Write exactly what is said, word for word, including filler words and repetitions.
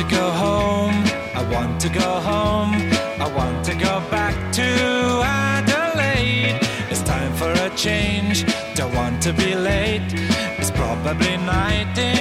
go home, I want to go home, I want to go back to Adelaide. It's time for a change, don't want to be late. It's probably night in